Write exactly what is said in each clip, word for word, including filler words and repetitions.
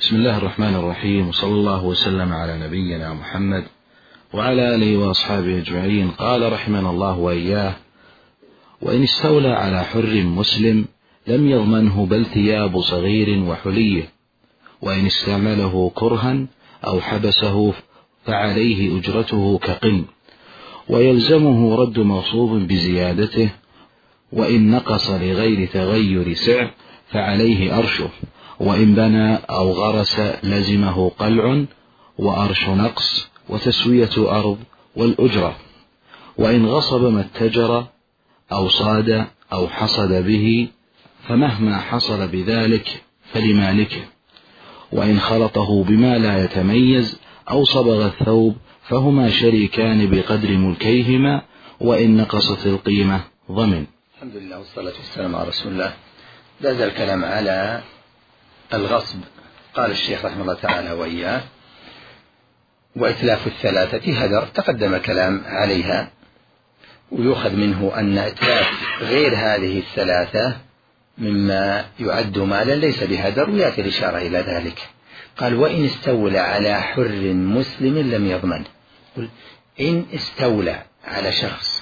بسم الله الرحمن الرحيم، وصلى الله وسلم على نبينا محمد وعلى آله وأصحابه أجمعين. قال رحمنا الله وإياه: وإن استولى على حر مسلم لم يضمنه بل ثياب صغير وحليه، وإن استعمله كرها أو حبسه فعليه أجرته كقن، ويلزمه رد مغصوب بزيادته، وإن نقص لغير تغير سعر فعليه أرشه، وإن بنى أو غرس لزمه قلع وأرش نقص وتسوية أرض والأجرة، وإن غصب ما اتجر أو صاد أو حصد به فمهما حصل بذلك فلمالكه، وإن خلطه بما لا يتميز أو صبغ الثوب فهما شريكان بقدر ملكيهما، وإن نقصت القيمة ضمن. الحمد لله والصلاة والسلام على رسول الله. لازال الكلام على الغصب. قال الشيخ رحمه الله تعالى وإياه: وإتلاف الثلاثة هدر، تقدم كلام عليها، ويؤخذ منه أن إتلاف غير هذه الثلاثة مما يعد مالا ليس بهدر، ويأتي الإشارة إلى ذلك. قال: وإن استولى على حر مسلم لم يضمن. قل إن استولى على شخص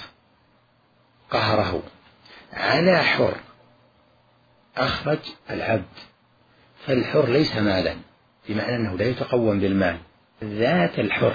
قهره على حر أخرج العبد، فالحر ليس مالا، بمعنى أنه لا يتقوم بالمال، ذات الحر،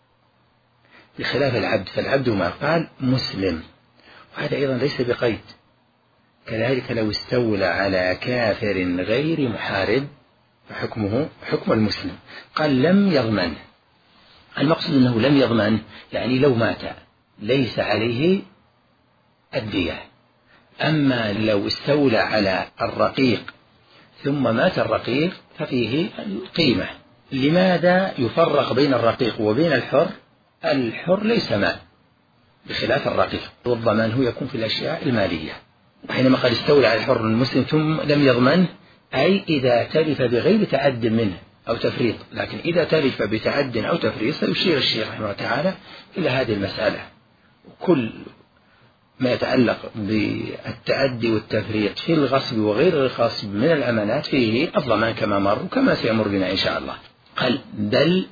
بخلاف العبد، فالعبد ما قال مسلم، وهذا أيضا ليس بقيد. كذلك لو استولى على كافر غير محارب فحكمه حكم المسلم. قال لم يضمن، المقصود أنه لم يضمن يعني لو مات ليس عليه الدية. أما لو استولى على الرقيق ثم مات الرقيق ففيه القيمة. لماذا يفرق بين الرقيق وبين الحر؟ الحر ليس مال بخلاف الرقيق، والضمان هو يكون في الأشياء المالية. حينما قال استولى على الحر المسلم ثم لم يضمن، أي إذا تلف بغير تعد منه أو تفريط، لكن إذا تلف بتعد أو تفريط سيشير الشيخ رحمه الله تعالى إلى هذه المسألة. كل ما يتعلق بالتعدي والتفريط في الغصب وغير الغصب من الأمانات فيه الضمان كما مر وكما سيمر بنا إن شاء الله. قال: بل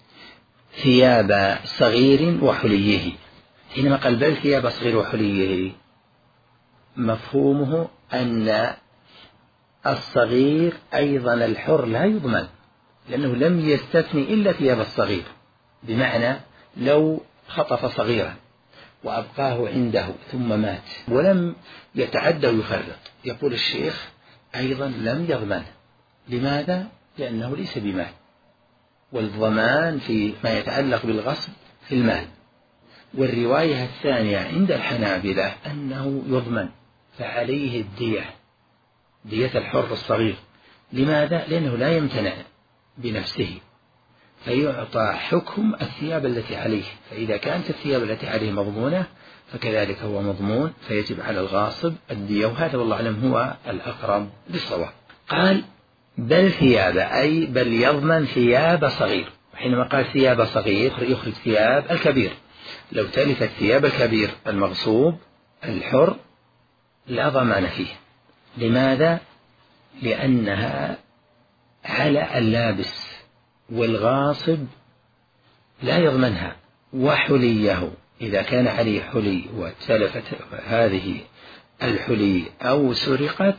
ثياب صغير وحليه. حينما قال بل ثياب صغير وحليه، مفهومه أن الصغير أيضا الحر لا يضمن، لأنه لم يستثني إلا ثياب الصغير، بمعنى لو خطف صغيرا وأبقاه عنده ثم مات ولم يتعدى ويفرط، يقول الشيخ أيضا لم يضمن. لماذا؟ لأنه ليس بمال، والضمان في ما يتعلق بالغصب في المال. والرواية الثانية عند الحنابلة أنه يضمن، فعليه الدية، دية الحر الصغير. لماذا؟ لأنه لا يمتنع بنفسه، فيعطى حكم الثياب التي عليه، فإذا كانت الثياب التي عليه مضمونة فكذلك هو مضمون، فيجب على الغاصب الدية، وهذا والله أعلم هو الأقرب للصواب. قال: بل ثياب، أي بل يضمن ثياب صغير. حينما قال ثياب صغير يخرج ثياب الكبير. لو تلفت ثياب الكبير المغصوب الحر لا ضمان فيه. لماذا؟ لأنها على اللابس، والغاصب لا يضمنها. وحليه، إذا كان عليه حلي وتلفت هذه الحلي أو سرقت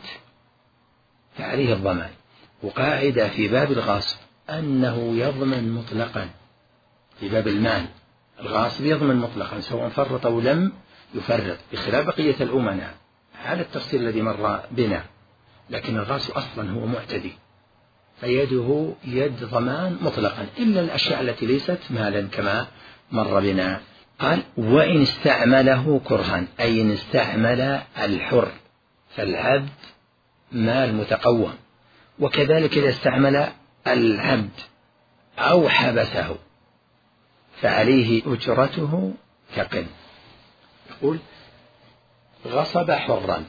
فعليه الضمان. وقاعدة في باب الغاصب أنه يضمن مطلقا. في باب المال الغاصب يضمن مطلقا سواء فرط أو لم يفرط، بخلاف بقية الأمناء على التفصيل الذي مر بنا. لكن الغاصب أصلا هو معتدي، فيده يد ضمان مطلقا إلا الأشياء التي ليست مالا كما مر بنا. قال: وإن استعمله كرها، أي إن استعمل الحر، فالعبد مال متقوم، وكذلك إذا استعمل العبد أو حبسه فعليه أجرته كقن. يقول: غصب حرا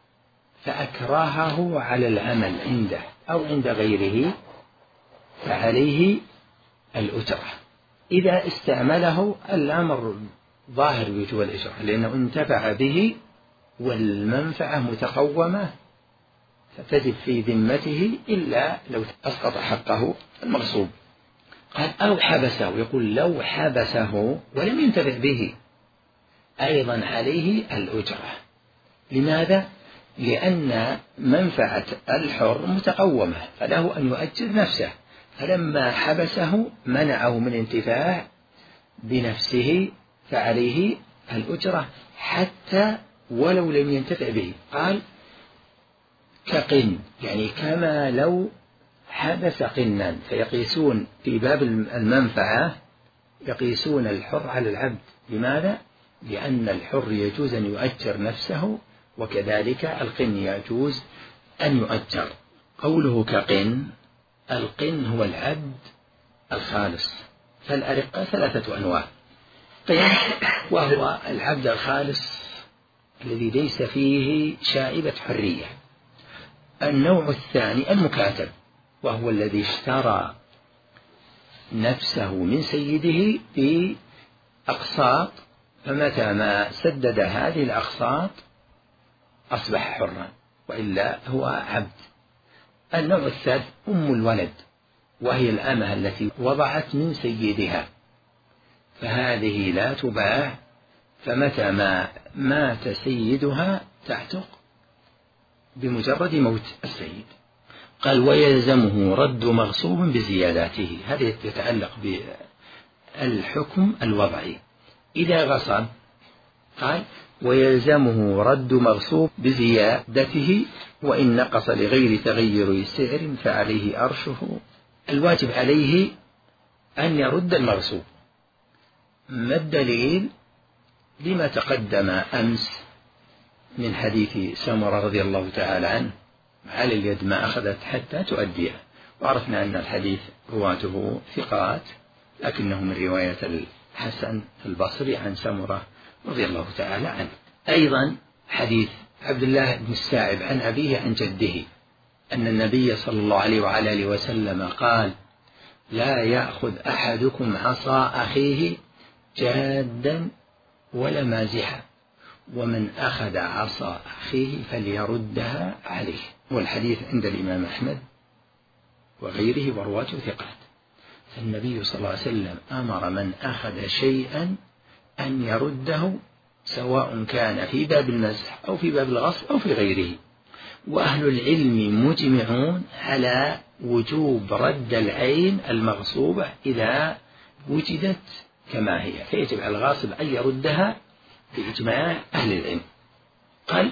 فأكرهه على العمل عنده أو عند غيره فعليه الأجرة. إذا استعمله الأمر ظاهر بوجوب الأجرة، لأنه انتفع به والمنفعة متقومة فتجب في ذمته إلا لو أسقط حقه المغصوب. قال أو حبسه، يقول لو حبسه ولم ينتفع به أيضا عليه الأجرة. لماذا؟ لأن منفعة الحر متقومة فله أن يؤجر نفسه، فلما حبسه منعه من انتفاع بنفسه فعليه الأجرة حتى ولو لم ينتفع به. قال كقن، يعني كما لو حبس قنا، فيقيسون في باب المنفعة يقيسون الحر على العبد. لماذا؟ لأن الحر يجوز أن يؤجر نفسه، وكذلك القن يجوز أن يؤجر. قوله كقن، القن هو العبد الخالص، فالأرقة ثلاثة أنواع. قن وهو العبد الخالص الذي ليس فيه شائبة حرية. النوع الثاني المكاتب، وهو الذي اشترى نفسه من سيده بأقساط، فمتى ما سدد هذه الأقساط أصبح حرا، وإلا هو عبد. النوع الثالث أم الولد، وهي الأمة التي وضعت من سيدها، فهذه لا تباع، فمتى ما مات سيدها تعتق بمجرد موت السيد. قال ويلزمه رد مغصوب بزياداته، هذا يتعلق بالحكم الوضعي. إذا غصب قال ويلزمه رد مغصوب بزيادته، وإن نقص لغير تغير سعر فعليه أرشه. الواجب عليه أن يرد المغصوب. ما الدليل؟ لما تقدم أمس من حديث سمرة رضي الله تعالى عنه على اليد ما أخذت حتى تؤديه، وعرفنا أن الحديث رواته ثقات، لكنه من رواية الحسن البصري عن سمرة رضي الله تعالى عنه. أيضا حديث عبد الله بن السائب عن أبيه عن جده أن النبي صلى الله عليه وعلى آله وسلم قال لا يأخذ أحدكم عصا أخيه جادا ولا مازحا، ومن أخذ عصا أخيه فليردها عليه. والحديث عند الإمام أحمد وغيره ورواته ثقات. فالنبي صلى الله عليه وسلم أمر من أخذ شيئا أن يرده، سواء كان في باب المزح أو في باب الغصب أو في غيره. وأهل العلم مجمعون على وجوب رد العين المغصوبة إذا وجدت كما هي، فيجب على الغاصب أن يردها بإجماع أهل العلم. قال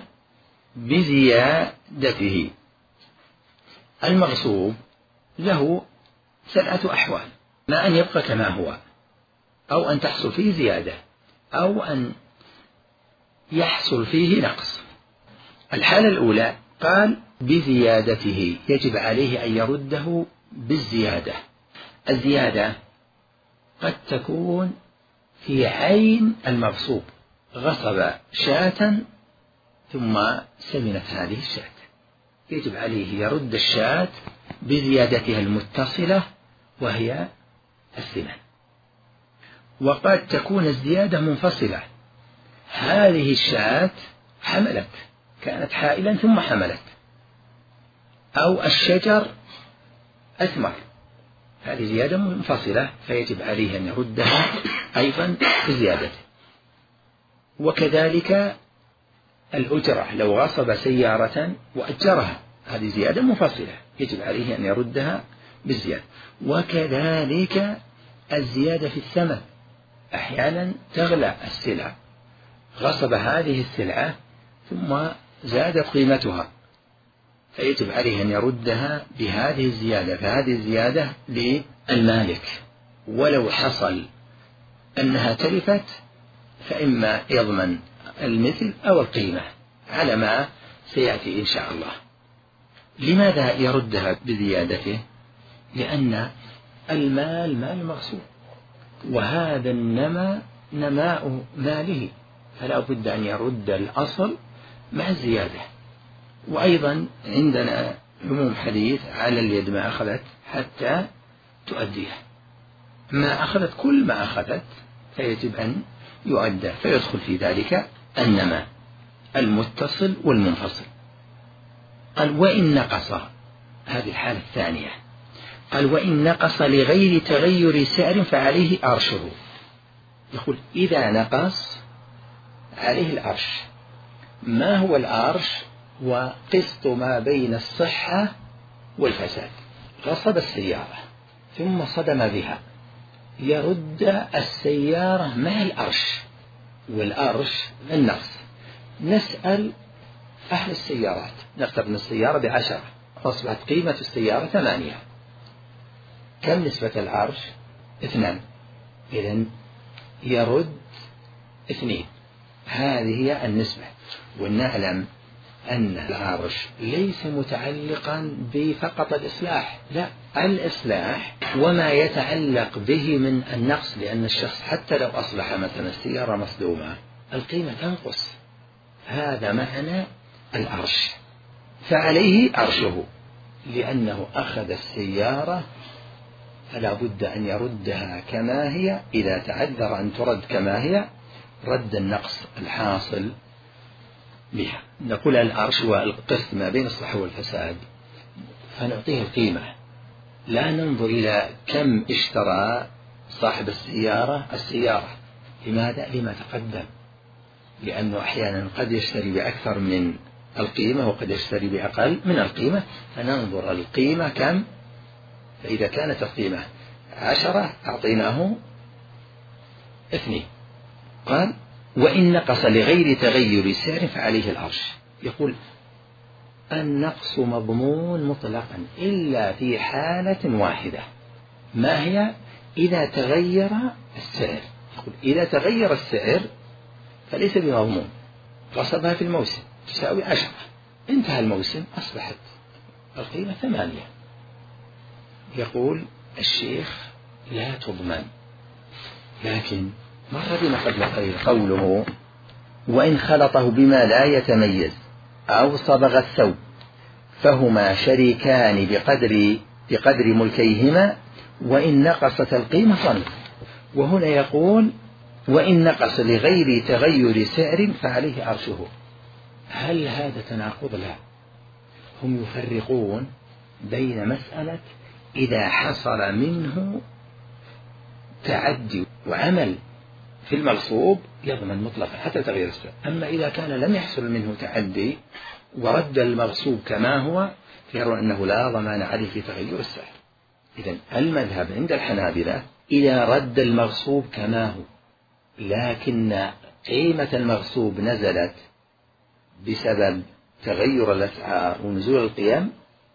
بزيادته. المغصوب له سبعة أحوال، ما أن يبقى كما هو، أو أن تحصل فيه زيادة، أو أن يحصل فيه نقص. الحالة الأولى قال بزيادته، يجب عليه أن يرده بالزيادة. الزيادة قد تكون في عين المغصوب، غصب شاة ثم سمنت هذه الشاة، يجب عليه يرد الشاة بزيادتها المتصلة وهي السمن. وقد تكون الزيادة منفصلة، هذه الشاة حملت، كانت حائلا ثم حملت، أو الشجر أثمر، هذه زيادة منفصلة فيجب عليه أن يردها أيضا بزيادته. وكذلك الأجرة، لو غصب سيارة وأجرها، هذه زيادة منفصلة يجب عليه أن يردها بالزيادة. وكذلك الزيادة في الثمن، أحيانا تغلى السلع، غصب هذه السلعة ثم زادت قيمتها، فيجب عليه أن يردها بهذه الزيادة، فهذه الزيادة للمالك. ولو حصل أنها تلفت فإما يضمن المثل أو القيمة على ما سيأتي إن شاء الله. لماذا يردها بزيادته؟ لأن المال مال مغصوب، وهذا النمى نماء ماله، فلا بد أن يرد الأصل مع الزيادة. وأيضا عندنا عموم حديث على اليد ما أخذت حتى تؤديها، ما أخذت كل ما أخذت فيجب أن يؤدى، فيدخل في ذلك النماء المتصل والمنفصل. قال وإن نقص، هذه الحالة الثانية، قال وإن نقص لغير تغير سعر فعليه أرشه. يقول إذا نقص عليه الأرش. ما هو الأرش؟ وقسط ما بين الصحة والفساد. غصب السيارة ثم صدم بها، يرد السيارة مع الأرش، والأرش النقص. نسأل أهل السيارات، نفترض أن السيارة بعشرة، أصبحت قيمة السيارة ثمانية، كم نسبة الأرش؟ اثنان، إذن يرد اثنين. هذه هي النسبة. ونعلم أن الأرش ليس متعلقا بفقط الإصلاح، لا، الإصلاح وما يتعلق به من النقص، لأن الشخص حتى لو أصلح مثلا السيارة مصدومة القيمة تنقص. هذا معنى الأرش. فعليه أرشه، لأنه أخذ السيارة فلا بد أن يردها كما هي. إذا تعذر أن ترد كما هي رد النقص الحاصل بها. نقول الأرش والقسط ما بين الصحة والفساد، فنعطيه القيمة، لا ننظر إلى كم اشترى صاحب السيارة السيارة. لماذا؟ لما تقدم، لأنه أحيانا قد يشتري بأكثر من القيمة وقد يشتري بأقل من القيمة، فننظر القيمة كم. فإذا كانت القيمة عشرة أعطيناه اثنين. قال وإن نقص لغير تغير سعر فعليه الأرش. يقول النقص مضمون مطلقا إلا في حالة واحدة، ما هي؟ إذا تغير السعر. يقول إذا تغير السعر فليس بمضمون. غصبها في الموسم تساوي عشرة، انتهى الموسم أصبحت القيمة ثمانية. يقول الشيخ لا تضمن. لكن مر بنا قبل قليل قوله وإن خلطه بما لا يتميز أو صبغ الثوب فهما شريكان بقدر بقدر ملكيهما وإن نقصت القيمة صنف. وهنا يقول وإن نقص لغير تغير سعر فعليه أرشه. هل هذا تناقض؟ لا، هم يفرقون بين مسألة إذا حصل منه تعدي وعمل في المغصوب يضمن مطلقا حتى تغيير السعر. أما إذا كان لم يحصل منه تعدي ورد المغصوب كما هو فيرون أنه لا ضمان عليه في تغيير السعر. إذن المذهب عند الحنابلة إذا رد المغصوب كما هو لكن قيمة المغصوب نزلت بسبب تغير الأسعار ونزول القيم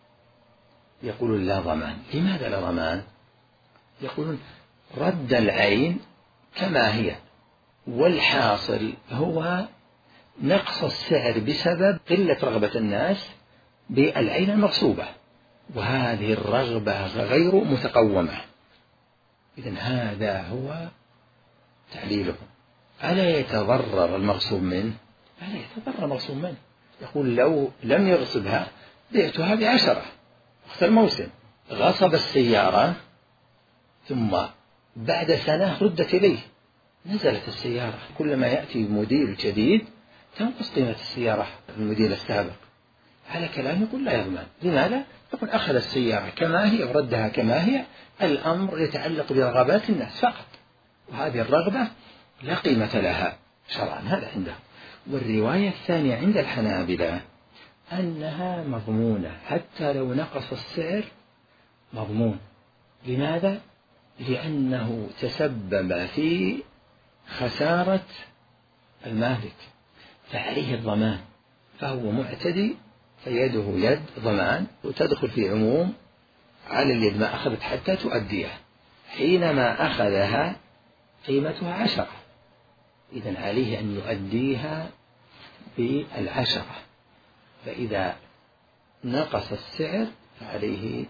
يقولون لا ضمان. لماذا لا ضمان؟ يقولون رد العين كما هي، والحاصل هو نقص السعر بسبب قلة رغبة الناس بالعين المغصوبة، وهذه الرغبة غير متقومة. إذن هذا هو تعليله. ألا يتضرر المغصوب منه؟ ألا يتضرر المغصوب منه. يقول لو لم يغصبها بعتها بعشرة وقت الموسم. غصب السيارة ثم بعد سنة ردت إليه، نزلت السيارة. كلما يأتي موديل جديد تنقص قيمة السيارة الموديل السابق. على كلام يقول لا يضمن. لماذا؟ يقول أخذ السيارة كما هي وردها كما هي. الأمر يتعلق برغبات الناس فقط، وهذه الرغبة لا قيمة لها شرعا. هذا عنده. والرواية الثانية عند الحنابلة أنها مضمونة حتى لو نقص السعر مضمون. لماذا؟ لأنه تسبب في خسارة المالك فعليه الضمان، فهو معتدي فيده يد ضمان، وتدخل في عموم على اليد ما أخذت حتى تؤديها. حينما أخذها قيمتها عشرة، إذن عليه أن يؤديها بالعشرة، فإذا نقص السعر فعليه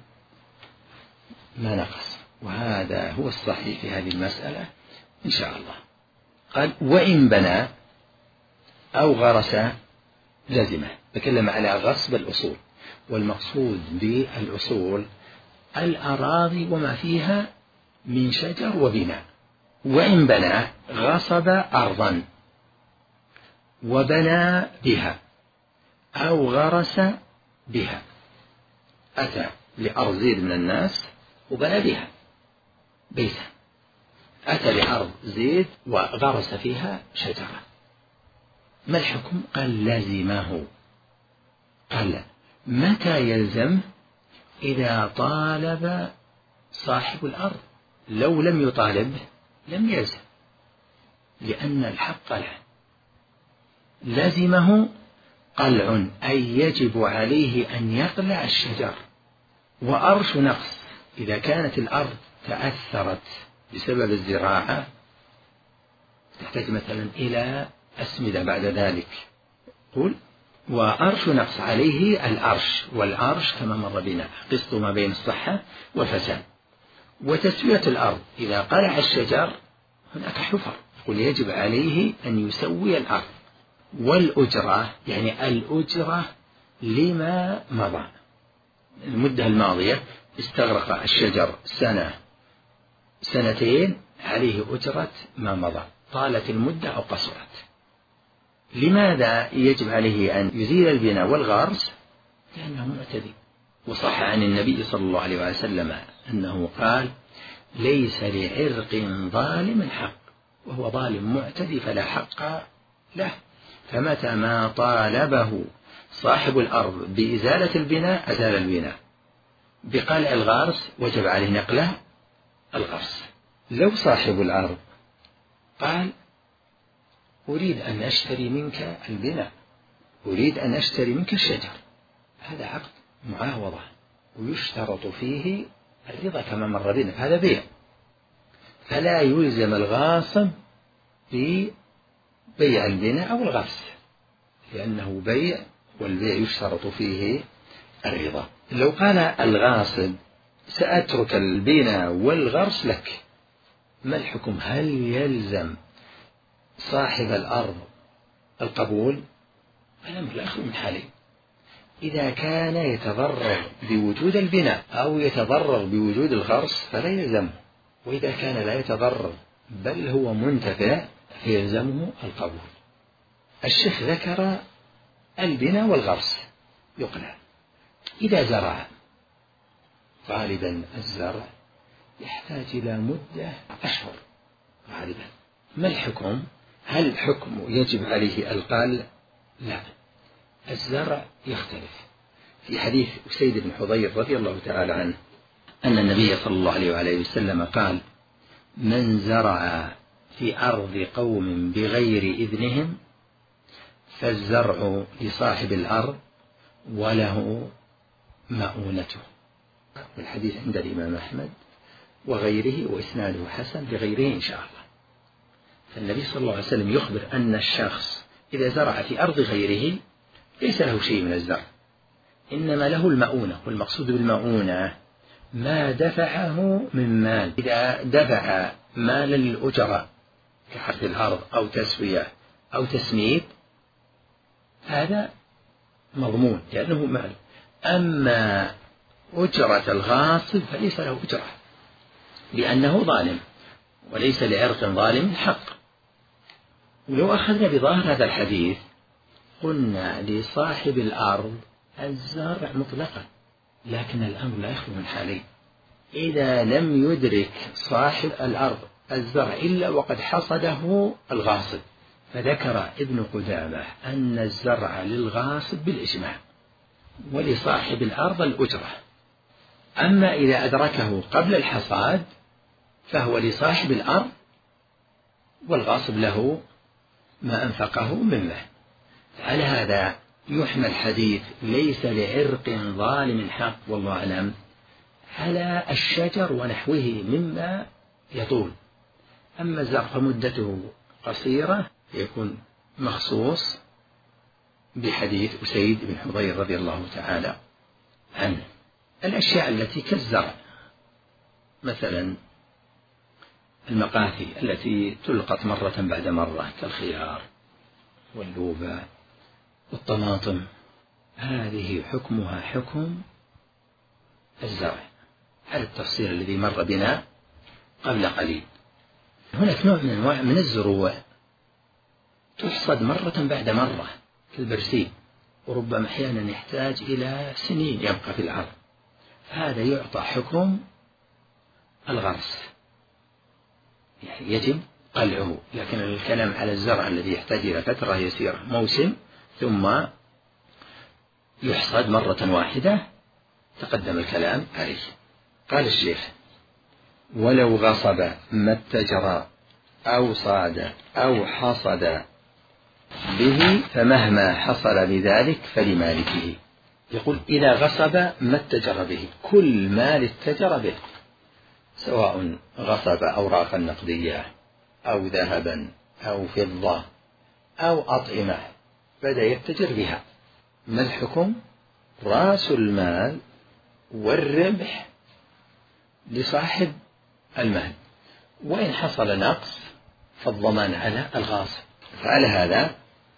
ما نقص. وهذا هو الصحيح في هذه المسألة إن شاء الله. قال وإن بنى أو غرس لزمه. تكلم على غصب الأصول، والمقصود بالأصول الأراضي وما فيها من شجر وبناء. وإن بنى غصب أرضا وبنى بها أو غرس بها، أتى لأرض زيد من الناس وبنى بها بيتا، أتى لأرض زيد وغرس فيها شجرة، ما الحكم؟ قال لزمه. قال متى يلزم؟ إذا طالب صاحب الأرض، لو لم يطالب لم يلزم، لأن الحق له. لزمه قلع، أي يجب عليه أن يقلع الشجر. وأرش نقص، إذا كانت الأرض تأثرت بسبب الزراعة تحتاج مثلا إلى أسمدة بعد ذلك، قل وأرش نقص عليه الأرش، والأرش كما مر بنا قسط ما بين الصحة والفساد. وتسوية الأرض، إذا قلع الشجر هناك حفر، قل يجب عليه أن يسوي الأرض. والأجرة، يعني الأجرة لما مضى، المدة الماضية استغرق الشجر سنة سنتين، عليه أجرة ما مضى، طالت المدة أو قصرت. لماذا يجب عليه أن يزيل البناء والغرس؟ لأنه معتدي. وصح عن النبي صلى الله عليه وسلم أنه قال ليس لعرق ظالم حق، وهو ظالم معتدي فلا حق له. فمتى ما طالبه صاحب الأرض بإزالة البناء أزال البناء، بقلع الغرس وجب عليه نقله الغرس. لو صاحب الأرض قال أريد أن أشتري منك البناء، أريد أن أشتري منك الشجر، هذا عقد معاوضة ويشترط فيه الرضا كما مر بنا، هذا بيع، فلا يلزم الغاصب ببيع البناء أو الغرس، لأنه بيع، والبيع يشترط فيه الرضا. لو قال الغاصب سأترك البناء والغرس لك، ما الحكم؟ هل يلزم صاحب الأرض القبول؟ الأمر لا يخلو من حالين، إذا كان يتضرر بوجود البناء أو يتضرر بوجود الغرس فلا يلزمه، وإذا كان لا يتضرر بل هو منتفع فيلزمه القبول. الشيخ ذكر البناء والغرس يقلع. إذا زرع، غالبا الزرع يحتاج إلى مدة أشهر غالبا، ما الحكم؟ هل الحكم يجب عليه القلع؟ لا، الزرع يختلف. في حديث أسيد بن حضير رضي الله تعالى عنه أن النبي صلى الله عليه وآله وسلم قال من زرع في أرض قوم بغير إذنهم فالزرع لصاحب الأرض وله مؤونته. والحديث عند الإمام أحمد وغيره، وإسناده حسن بغيره إن شاء الله. فالنبي صلى الله عليه وسلم يخبر أن الشخص إذا زرع في أرض غيره ليس له شيء من الزرع، إنما له المؤونة، والمقصود بالمؤونة ما دفعه من مال. إذا دفع مالا للأجراء كحرث الأرض أو تسوية أو تسميد هذا مضمون لأنه مال. أما أجرة الغاصب فليس له أجرة لأنه ظالم، وليس لعرق ظالم حق. ولو أخذنا بظاهر هذا الحديث قلنا لصاحب الأرض الزرع مطلقا، لكن الأمر لا يخلو من حالين، إذا لم يدرك صاحب الأرض الزرع إلا وقد حصده الغاصب، فذكر ابن قدامة أن الزرع للغاصب بالإجماع ولصاحب الأرض الأجرة. أما إذا أدركه قبل الحصاد فهو لصاحب الأرض والغاصب له ما أنفقه منه. على هذا يحمل حديث ليس لعرق ظالم حق والله أعلم على الشجر ونحوه مما يطول. أما الزرع فمدته قصيرة يكون مخصوص بحديث أسيد بن حضير رضي الله تعالى عنه. الأشياء التي كالزرع مثلا المقاثي التي تلقط مرة بعد مرة كالخيار واللوبة والطماطم، هذه حكمها حكم الزرع على التفصيل الذي مر بنا قبل قليل. هناك نوع من أنواع من الزروع تحصد مرة بعد مرة كالبرسيم وربما أحيانا يحتاج إلى سنين يبقى في الأرض، هذا يعطى حكم الغرس، يعني يجب قلعه. لكن الكلام على الزرع الذي يحتاج إلى فترة يسيرة موسم ثم يحصد مرة واحدة تقدم الكلام عليه. قال الشيخ: ولو غصب ما اتجر أو صاد أو حصد به فمهما حصل بذلك فلمالكه. يقول: إذا غصب ما اتجر به، كل مال اتجر به، سواء غصب أوراقا نقدية أو ذهبا أو فضة أو أطعمة بدأ يتجر بها، ما الحكم؟ رأس المال والربح لصاحب المال، وإن حصل نقص فالضمان على الغاصب. فعلى هذا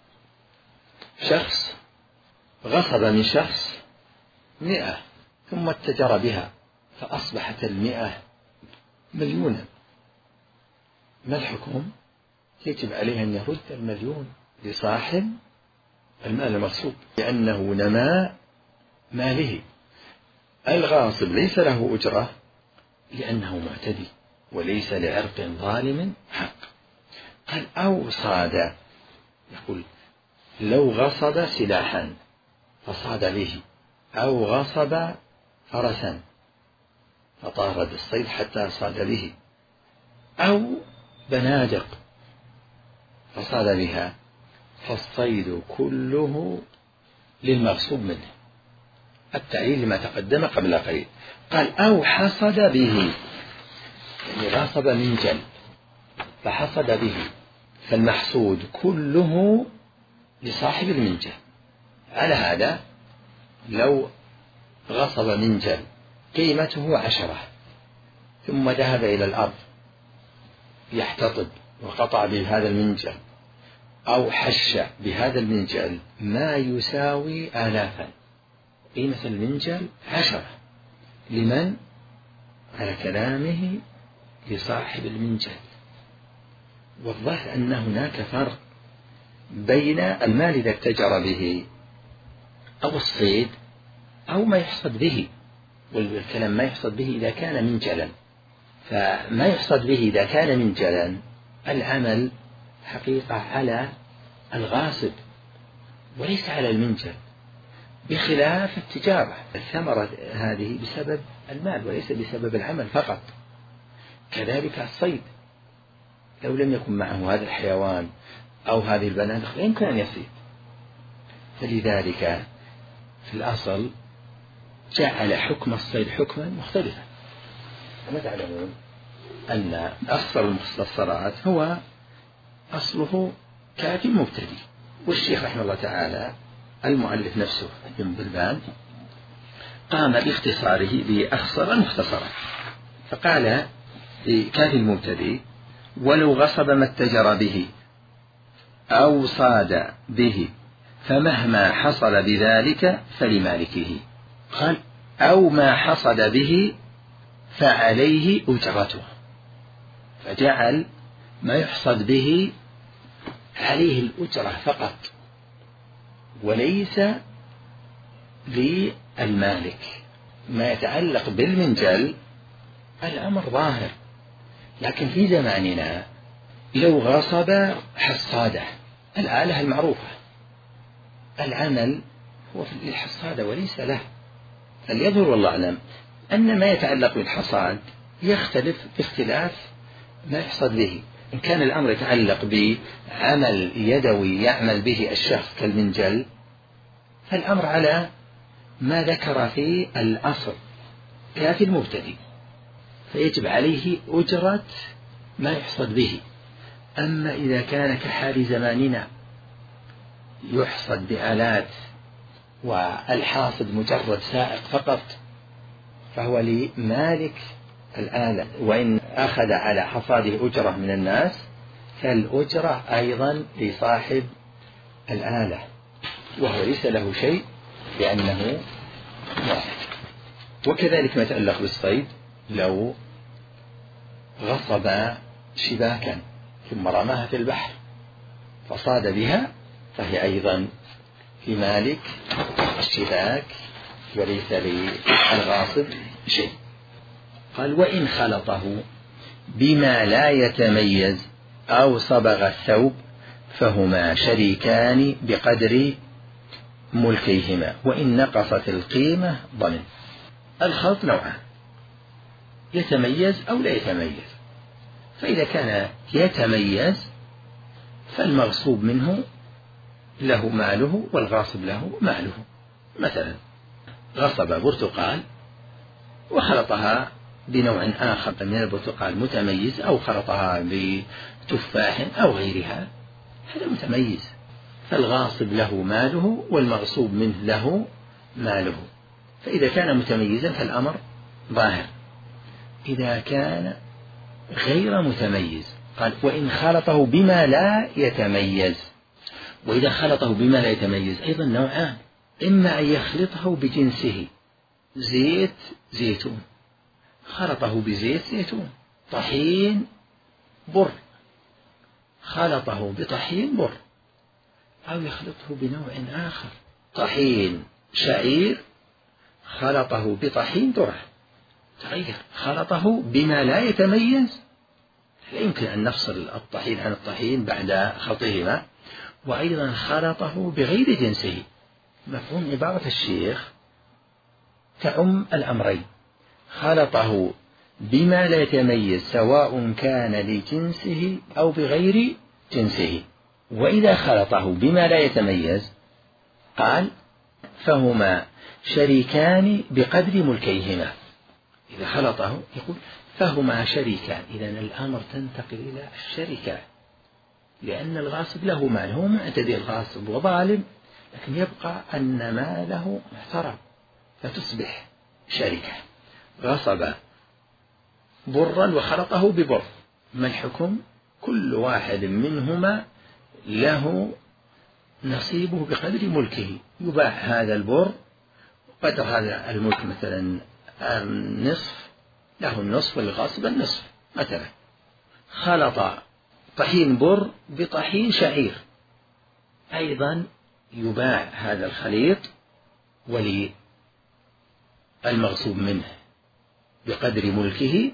شخص غصب من شخص مئة ثم اتجر بها فأصبحت المئة مليونا، ما الحكم؟ يجب عليه أن يرد المليون لصاحب المال المغصوب، لأنه نماء ماله. الغاصب ليس له أجرة لأنه معتدي وليس لعرق ظالم حق. قال: أو صاد، يقول: لو غصب سلاحا فصاد به، أو غصب فرسا فطار بالصيد حتى صاد به، أو بنادق فصاد بها، فالصيد كله للمغصوب منه. التعليل لما تقدم قبل قليل. قال: أو حصد به، يعني غصب من جل فحصد به، فالمحصود كله لصاحب المنجل. على هذا لو غصب منجل قيمته عشرة ثم ذهب إلى الأرض يحتطب وقطع بهذا المنجل أو حش بهذا المنجل ما يساوي آلافا، قيمة المنجل عشرة، لمن؟ على كلامه لصاحب المنجل. والظاهر أن هناك فرق بين المال إذا اتجر به أو الصيد أو ما يحصد به، والكلام ما يحصد به إذا كان منجلا. فما يحصد به إذا كان منجلا العمل حقيقة على الغاصب وليس على المنجل، بخلاف التجارة، الثمرة هذه بسبب المال وليس بسبب العمل فقط. كذلك الصيد، لو لم يكن معه هذا الحيوان أو هذه البنادق لا يمكن أن يصيد. فلذلك في الأصل جعل حكم الصيد حكما مختلفا. كما تعلمون أن أصل المختصرات هو أصله كافي مبتدي، والشيخ رحمه الله تعالى المؤلف نفسه ابن بلبان قام باختصاره بأخصر المختصرات، فقال في كافي المبتدي: ولو غصب ما اتجر به أو صاد به فمهما حصل بذلك فلمالكه. قال: أو ما حصد به فعليه أجرته، فجعل ما يحصد به عليه الأجرة فقط وليس للمالك. ما يتعلق بالمنجل الأمر ظاهر، لكن في زماننا لو غصب حصادة، الآلة المعروفة، العمل هو في الحصادة وليس له. فليظهر والله أعلم أن ما يتعلق بالحصاد يختلف باختلاف ما يحصد به. إن كان الأمر يتعلق بعمل يدوي يعمل به الشخص كالمنجل فالأمر على ما ذكر في الأصل كافي المبتدئ، فيجب عليه أجرة ما يحصد به. أما إذا كان كحال زماننا يحصد بآلات والحاصد مجرد سائق فقط فهو لمالك الآلة، وإن أخذ على حصاده أجرة من الناس فالأجرة أيضا لصاحب الآلة، وهو ليس له شيء لأنه مالك. وكذلك ما يتعلق بالصيد، لو غصب شباكا ثم رماها في البحر فصاد بها فهي أيضا في مالك اشتباك وليس للغاصب شيء. قال وإن خلطه بما لا يتميز أو صبغ الثوب فهما شريكان بقدر ملكيهما وإن نقصت القيمة ضمن. الخلط نوعان، يتميز أو لا يتميز. فإذا كان يتميز فالمغصوب منه له ماله والغاصب له ماله. مثلا غصب برتقال وخلطها بنوع آخر من البرتقال متميز أو خلطها بتفاح أو غيرها، هذا متميز، فالغاصب له ماله والمغصوب منه له ماله. فإذا كان متميزا فالأمر ظاهر. إذا كان غير متميز قال وإن خلطه بما لا يتميز. وإذا خلطه بما لا يتميز أيضا نوعان، إما أن يخلطه بجنسه، زيت زيتون خلطه بزيت زيتون، طحين بر خلطه بطحين بر، أو يخلطه بنوع آخر، طحين شعير خلطه بطحين ذرة، تغير، خلطه بما لا يتميز. لا يمكن أن نفصل الطحين عن الطحين بعد خلطهما. وأيضا خلطه بغير جنسه. مفهوم عبارة الشيخ تعم الأمرين، خلطه بما لا يتميز سواء كان لجنسه أو بغير جنسه. وإذا خلطه بما لا يتميز قال فهما شريكان بقدر ملكيهما. إذا خلطه يقول فهما شريكان، إذن الأمر تنتقل إلى الشركة، لأن الغاصب له مال، هو معتدي الغاصب وظالم، لكن يبقى أن ماله محترم فتصبح شركة. غصب برا وخلطه ببر، ما الحكم؟ كل واحد منهما له نصيبه بقدر ملكه، يباع هذا البر قدر هذا الملك، مثلا النصف له النصف والغاصب النصف مثلا. خلط طحين بر بطحين شعير، أيضا يباع هذا الخليط وللمغصوب منه بقدر ملكه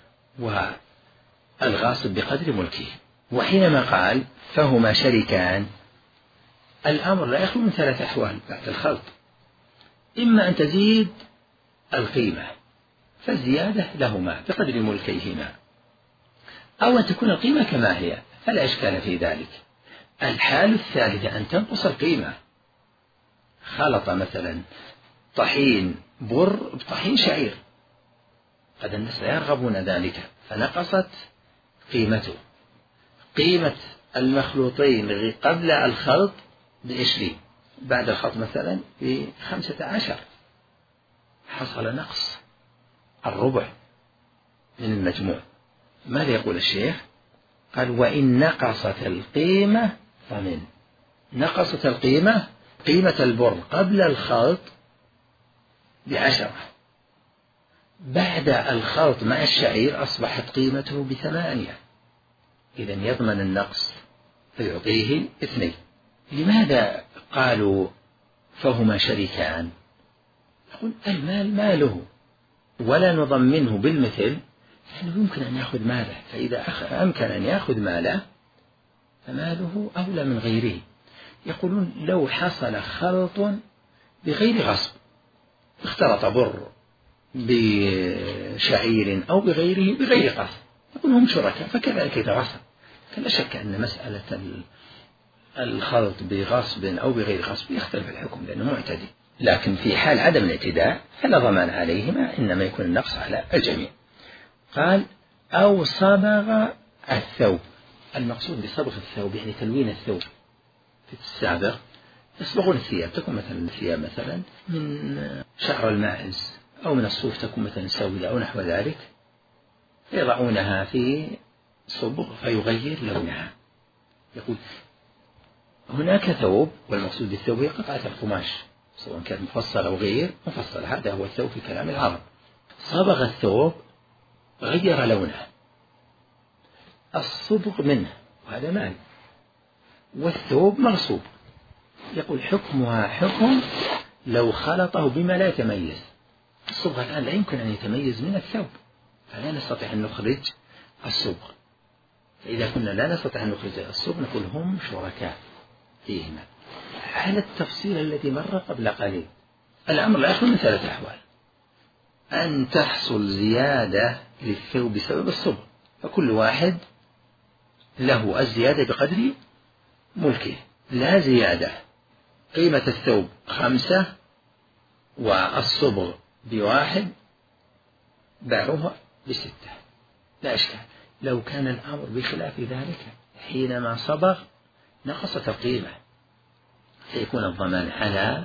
والغاصب بقدر ملكه. وحينما قال فهما شريكان، الأمر لا يخلو من ثلاث أحوال بعد الخلط، إما أن تزيد القيمة فالزيادة لهما بقدر ملكيهما، أو أن تكون القيمة كما هي فلا إشكال في ذلك. الحال الثالثة أن تنقص القيمة، خلط مثلا طحين بر بطحين شعير، قد الناس لا يرغبون ذلك فنقصت قيمته. قيمة المخلوطين قبل الخلط بعشرين، بعد الخلط مثلا بخمسة عشر، حصل نقص الربع من المجموع. ماذا يقول الشيخ؟ قال وإن نقصت القيمة فمن. نقصت القيمة، قيمة البر قبل الخلط بعشرة، بعد الخلط مع الشعير أصبحت قيمته بثمانية، إذن يضمن النقص فيعطيه اثنين. لماذا قالوا فهما شريكان؟ يقول المال ماله ولا نضمنه بالمثل، لأنه يمكن أن يأخذ ماله، فإذا أمكن أن يأخذ ماله فماله أولى من غيره. يقولون لو حصل خلط بغير غصب، اختلط بر بشعير أو بغيره بغير غصب، يقول هم شركاء، فكذلك إذا غصب. فلا شك أن مسألة الخلط بغصب أو بغير غصب يختلف الحكم لأنه معتدي، لكن في حال عدم الاعتداء فلا ضمان عليهما، إنما يكون النقص على الجميع. قال أو صبغ الثوب. المقصود بصبغ الثوب يعني تلوين الثوب. في السابق يصبغون الثياب، تكون مثلا الثياب مثلا من شعر الماعز أو من الصوف، تكون مثلا سوداء أو نحو ذلك، يضعونها في صبغ فيغير لونها. يقول هناك ثوب، والمقصود بالثوب هي قطعة القماش سواء كان مفصل أو غير مفصل، هذا هو الثوب في كلام العرب. صبغ الثوب غير لونه، الصبغ منه وهذا مال، والثوب مغصوب يقول حكمها حكم لو خلطه بما لا يتميز. الصبغة الآن لا يمكن أن يتميز من الثوب، فلا نستطيع أن نخرج الصبغ. فإذا كنا لا نستطيع أن نخرج الصبغ نقول هم شركاء فيهما على التفصيل الذي مر قبل قليل. الأمر لا يخلو من ثلاثة أحوال: أن تحصل زيادة للثوب بسبب الصبغ، فكل واحد له الزيادة بقدر ملكه، لا زيادة، قيمة الثوب خمسة والصبغ بواحد باعوها بستة، لا إشكال. لو كان الأمر بخلاف ذلك حينما صبغ نقصت القيمة، سيكون الضمان على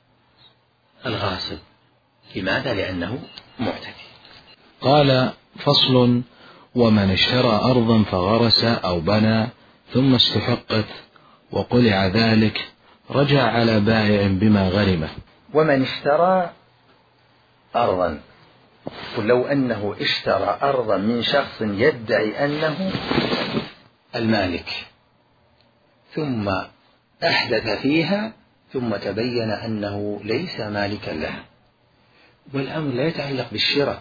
الغاصب. لماذا؟ لأنه معتدي. قال: فصل: ومن اشترى أرضا فغرس أو بنى ثم استحقت وقلع ذلك رجع على بائع بما غرمه. ومن اشترى أرضا، ولو أنه اشترى أرضا من شخص يدعي أنه المالك ثم أحدث فيها ثم تبين أنه ليس مالكا لها، والأمر لا يتعلق بالشراء.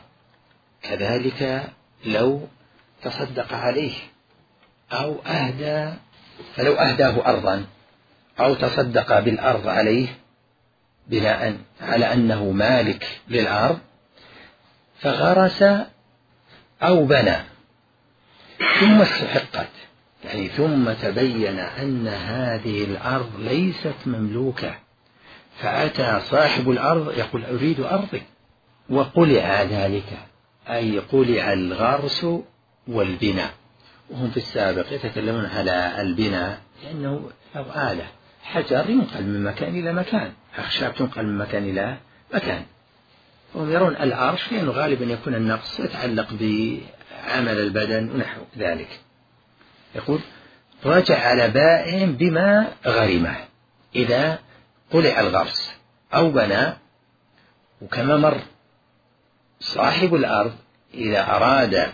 كذلك لو تصدق عليه أو أهدى، فلو أهداه أرضا أو تصدق بالأرض عليه بناء على أنه مالك للأرض فغرس أو بنى ثم استحقت، يعني ثم تبين أن هذه الأرض ليست مملوكة، فأتى صاحب الأرض يقول أريد أرضي، وقلع ذلك، أي قلع الغرس والبناء. وهم في السابق يتكلمون على البناء لأنه أو آلة، حجر ينقل من مكان إلى مكان، أخشاب تنقل من مكان إلى مكان. وهم يرون العرش لأنه غالبا يكون النقص يتعلق بعمل البدن ونحو ذلك. يقول رجع على بائع بما غرمه إذا قلع الغرس أو بنى. وكما مر صاحب الأرض إذا أراد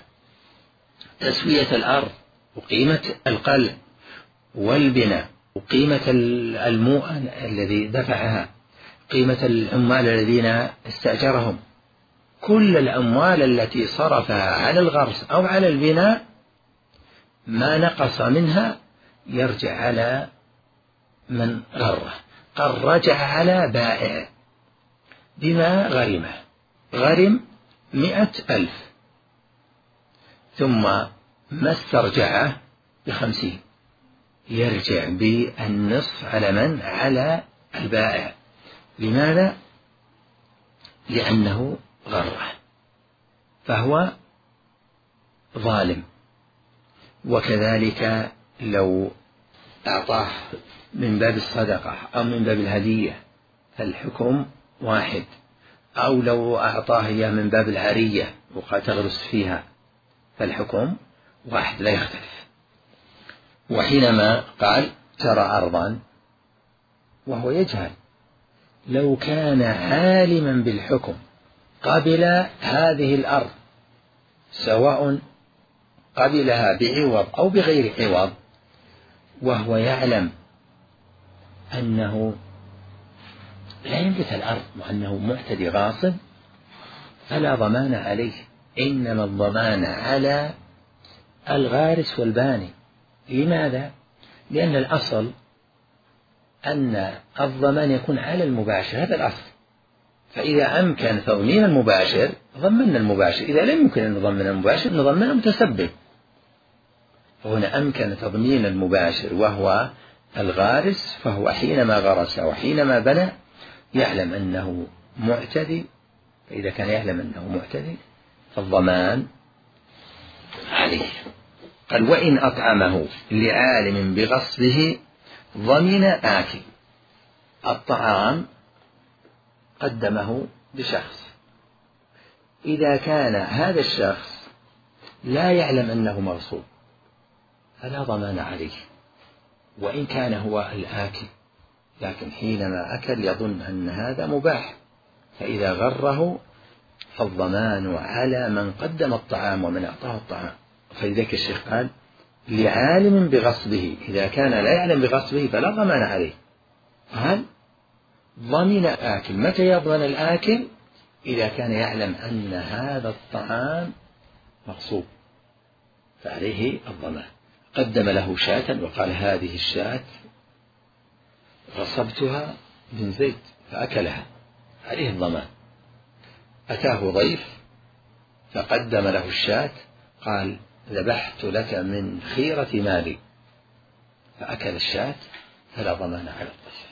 تسوية الأرض وقيمة القلع والبناء وقيمة المؤن الذي دفعها، قيمة العمال الذين استأجرهم، كل الأموال التي صرفها على الغرس أو على البناء ما نقص منها يرجع على من غره. قال رجع على بائع بما غرمه، غرم مئة ألف ثم ما استرجعه بخمسين، يرجع بالنصف على من؟ على البائع. لماذا؟ لأنه غره فهو ظالم. وكذلك لو أعطاه من باب الصدقة أو من باب الهدية فالحكم واحد، أو لو أعطاه إياه من باب العرية وقد تغرس فيها فالحكم واحد لا يختلف. وحينما قال ترى أرضا وهو يجهل، لو كان عالما بالحكم قبل هذه الأرض سواء قبلها بعوض أو بغير عوض وهو يعلم أنه لا يملك الأرض وأنه معتدي غاصب فلا ضمان عليه، إنما الضمان على الغارس والباني. لماذا؟ لأن الأصل أن الضمان يكون على المباشر، هذا الأصل. فإذا أمكن تضمين المباشر ضمن المباشر، إذا لم يمكن أن نضمن المباشر نضمن المتسبب. فهنا أمكن تضمين المباشر وهو الغارس، فهو حينما غرس وحينما بنى يعلم أنه معتدي، فإذا كان يعلم أنه معتدي فالضمان عليه. قال وإن أطعمه لعالم بغصبه ضمن آكل. الطعام قدمه لشخص، إذا كان هذا الشخص لا يعلم أنه مغصوب فلا ضمان عليه، وإن كان هو الآكل، لكن حينما أكل يظن أن هذا مباح، فإذا غره فالضمان على من قدم الطعام ومن أعطاه الطعام. فلذلك الشيخ قال لعالم بغصبه، إذا كان لا يعلم بغصبه فلا ضمان عليه، قال ضمن آكل. متى يضمن الآكل؟ إذا كان يعلم أن هذا الطعام مغصوب فعليه الضمان. قدم له شاة وقال هذه الشاة غصبتها من زيت فأكلها، عليه الضمان. أتاه ضيف فقدم له الشاة قال ذبحت لك من خيرة مالي فأكل الشاة، فلا ضمان على الضيف.